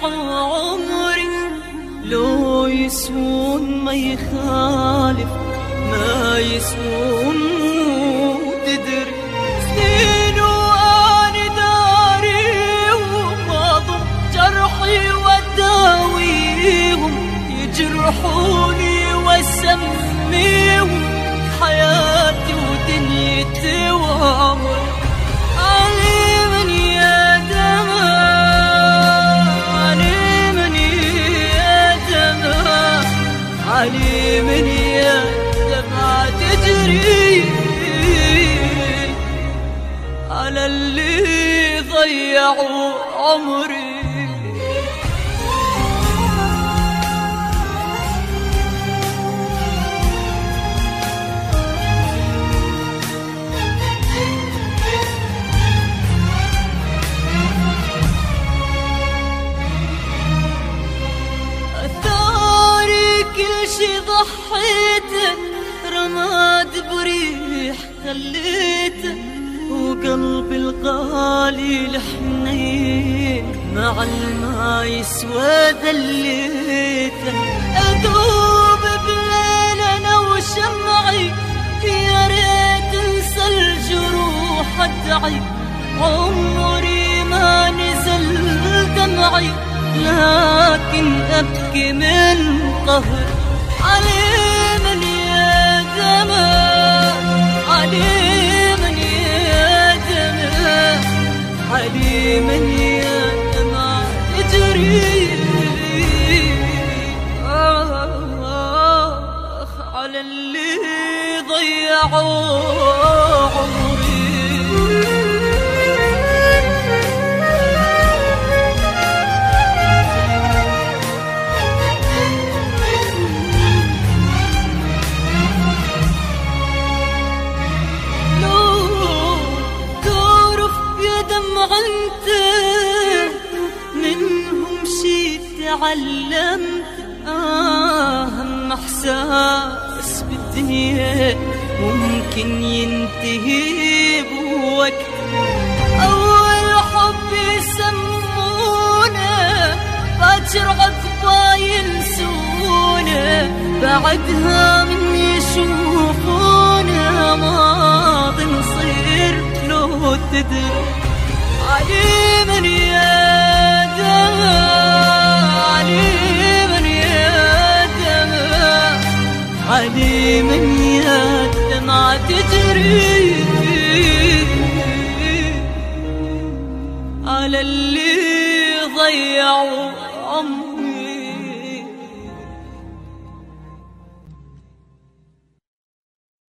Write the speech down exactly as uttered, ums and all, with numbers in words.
عمري، لو يسون ما يخالف ما يسون تدري. سنين وأنا داري وماضم جرحي وداويهم، يجرحوني واسميهم حياتي ودنيتي وعمري. علمني يا دماء علمني يا دماء علمني يا دمعة تجري على اللي ضيعوا عمري. كل شي ضحيته رماد بريح خليته، وقلبي الغالي الحنين مع الما يسوى ذليته. أذوب بليل أنا وشمعي، يا ريت انسى الجروح أدعي. عمري ما نزل دمعي لكن أبكي من قهر. علمني يا دماء علمني يا دماء علمني يا دمعة تجري آه على اللي ضيعوا عمري. انت منهم شي تعلمت، اهم احساس بالدنيا ممكن ينتهي بوقت. اول حب يسمونه باكر عذبا ينسونه، بعدها من يشوفونه ماضي نصير لو تدري.